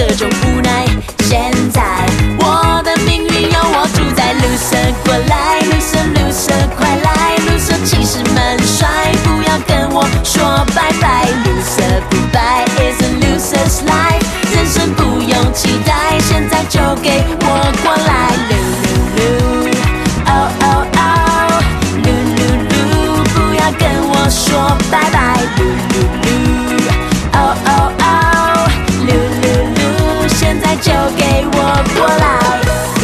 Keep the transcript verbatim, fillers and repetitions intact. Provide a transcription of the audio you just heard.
各种无奈。现在我的命运由我主宰，loser过来，loser loser 快来，loser其实。